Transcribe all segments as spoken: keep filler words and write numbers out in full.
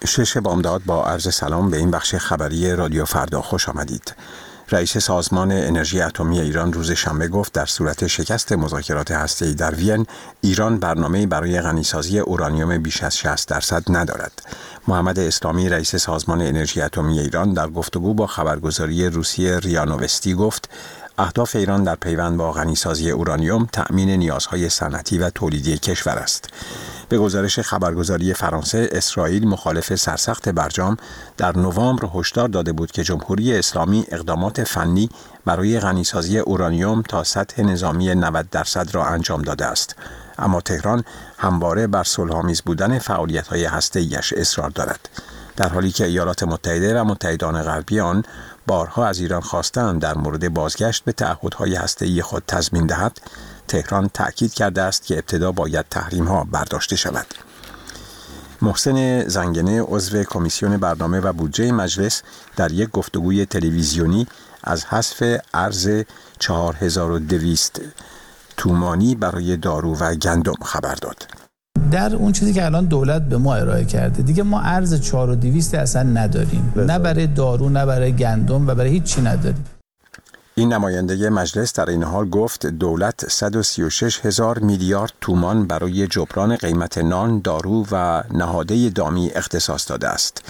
شش بامداد با عرض سلام به این بخش خبری رادیو فردا خوش آمدید. رئیس سازمان انرژی اتمی ایران روز شنبه گفت در صورت شکست مذاکرات هسته‌ای در وین، ایران برنامه‌ای برای غنیسازی اورانیوم بیش از شصت درصد ندارد. محمد اسلامی رئیس سازمان انرژی اتمی ایران در گفتگو با خبرگزاری روسیه ریا نوستی گفت اهداف ایران در پیوند با غنیسازی اورانیوم تأمین نیازهای صنعتی و تولیدی کشور است. به گزارش خبرگزاری فرانسه، اسرائیل مخالف سرسخت برجام در نوامبر هشدار داده بود که جمهوری اسلامی اقدامات فنی برای غنیسازی اورانیوم تا سطح نظامی نود درصد را انجام داده است. اما تهران همواره بر صلح‌آمیز بودن فعالیت‌های هسته‌ای‌اش اصرار دارد، در حالی که ایالات متحده و متحدان غربی آن بارها از ایران خواستند در مورد بازگشت به تعهدهای هسته‌ای خود تضمین دهد. تهران تأکید کرده است که ابتدا باید تحریم‌ها برداشته شود. محسن زنگنه عضو کمیسیون برنامه و بودجه مجلس در یک گفتگوی تلویزیونی از حذف ارز چهار هزار و دویست تومانی برای دارو و گندم خبر داد. در اون چیزی که الان دولت به ما ارائه کرده دیگه ما ارز چهار و دویست اصلا نداریم، نه برای دارو نه برای گندم و برای هیچ چی نداریم. این نماینده مجلس در این حال گفت دولت صد و سی و شش هزار میلیارد تومان برای جبران قیمت نان، دارو و نهاده دامی اختصاص داده است.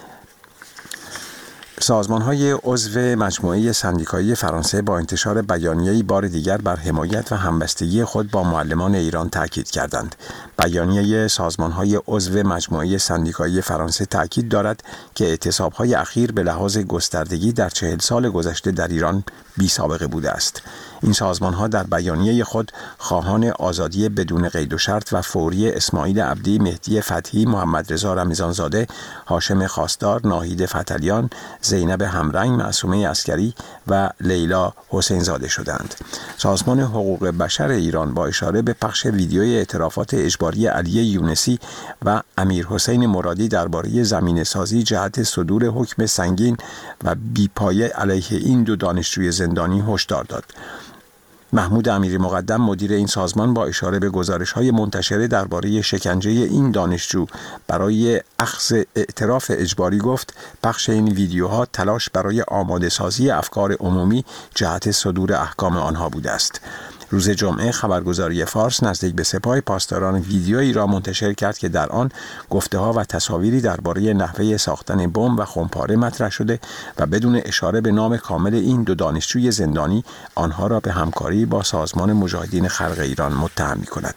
سازمان‌های عضو مجموعه سندیکایی فرانسه با انتشار بیانیه‌ای بار دیگر بر حمایت و همبستگی خود با معلمان ایران تاکید کردند. بیانیه سازمان‌های عضو مجموعه سندیکایی فرانسه تاکید دارد که اعتصاب‌های اخیر به لحاظ گستردگی در چهل سال گذشته در ایران بی سابقه بوده است. این سازمان‌ها در بیانیه خود خواهان آزادی بدون قید و شرط و فوری اسماعیل عبدی، مهدی فتحی، محمد رضا رمضانزاده، هاشم خواستار، ناهید فتلیان، زینب همرنگ، معصومه عسکری و لیلا حسین زاده شدند. سازمان حقوق بشر ایران با اشاره به پخش ویدیوی اعترافات اجباری علی یونسی و امیر حسین مرادی درباره زمینه‌سازی جهت صدور حکم سنگین و بی‌پایه علیه این دو دانشجوی زندانی هشدار داد. محمود امیری مقدم مدیر این سازمان با اشاره به گزارش‌های منتشره درباره شکنجه این دانشجو برای اخذ اعتراف اجباری گفت پخش این ویدیوها تلاش برای آماده سازی افکار عمومی جهت صدور احکام آنها بوده است. روز جمعه خبرگزاری فارس نزدیک به سپاه پاسداران ویدیویی را منتشر کرد که در آن گفته‌ها و تصاویری درباره نحوه ساختن بمب و خمپاره مطرح شده و بدون اشاره به نام کامل این دو دانشجوی زندانی آنها را به همکاری با سازمان مجاهدین خلق ایران متهم می‌کند.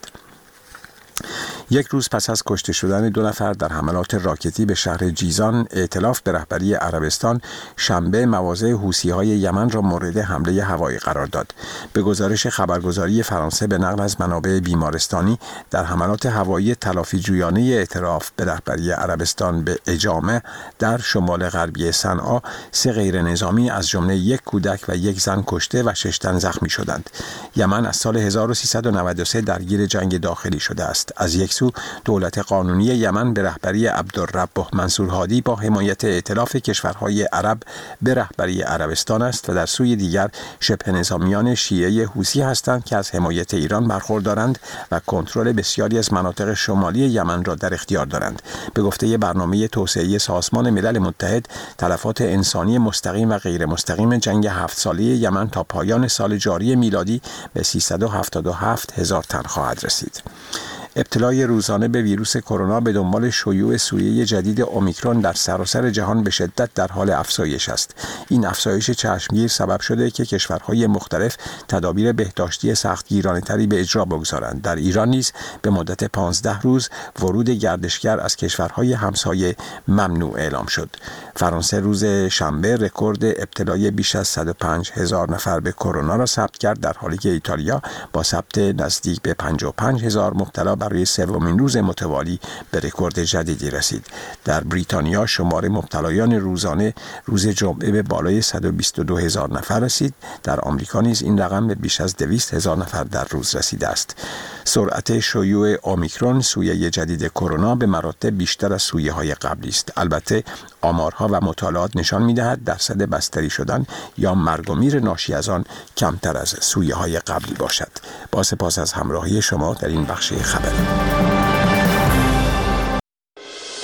یک روز پس از کشته شدن دو نفر در حملات راکتی به شهر جیزان، ائتلاف به رهبری عربستان شنبه مواضع حوثی‌های یمن را مورد حمله هوایی قرار داد. به گزارش خبرگزاری فرانسه به نقل از منابع بیمارستانی، در حملات هوایی تلافی جویانه ائتلاف به رهبری عربستان به اجامه در شمال غربی صنعا، سه غیر نظامی از جمله یک کودک و یک زن کشته و شش تن زخمی شدند. یمن از سال هزار و سیصد و نود و سه درگیر جنگ داخلی شده است. از یک سو دولت قانونی یمن به رهبری عبدالرب منصور هادی با حمایت ائتلاف کشورهای عرب به رهبری عربستان است و در سوی دیگر شبه نظامیان شیعه حوثی هستند که از حمایت ایران برخوردارند و کنترل بسیاری از مناطق شمالی یمن را در اختیار دارند. به گفته برنامه توسعه سازمان ملل متحد، تلفات انسانی مستقیم و غیر مستقیم جنگ هفت ساله یمن تا پایان سال جاری میلادی به سیصد و هفتاد و هفت هزار تن خواهد رسید. ابتلای روزانه به ویروس کرونا به دنبال شیوع سویه جدید اومیکرون در سراسر جهان به شدت در حال افزایش است. این افزایش چشمگیر سبب شده که کشورهای مختلف تدابیر بهداشتی سختگیرانه‌تری به اجرا بگذارند. در ایران نیز به مدت پانزده روز ورود گردشگر از کشورهای همسایه ممنوع اعلام شد. فرانسه روز شنبه رکورد ابتلای بیش از صد و پنج هزار نفر به کرونا را ثبت کرد، در حالی که ایتالیا با ثبت نزدیک به پنجاه و پنج هزار مبتلا برای سومین روز متوالی به رکورد جدیدی رسید. در بریتانیا شمار مبتلایان روزانه روز جمعه به بالای صد و بیست و دو هزار نفر رسید. در آمریکا نیز این رقم به بیش از دویست هزار نفر در روز رسیده است. سرعت شیوع اومیکرون سویه جدید کرونا به مراتب بیشتر از سویه‌های قبلی است. البته آمارها و مطالعات نشان می‌دهد درصد بستری شدن یا مرگ و میر ناشی از آن کمتر از سویه‌های قبلی باشد. با سپاس از همراهی شما در این بخش خبری.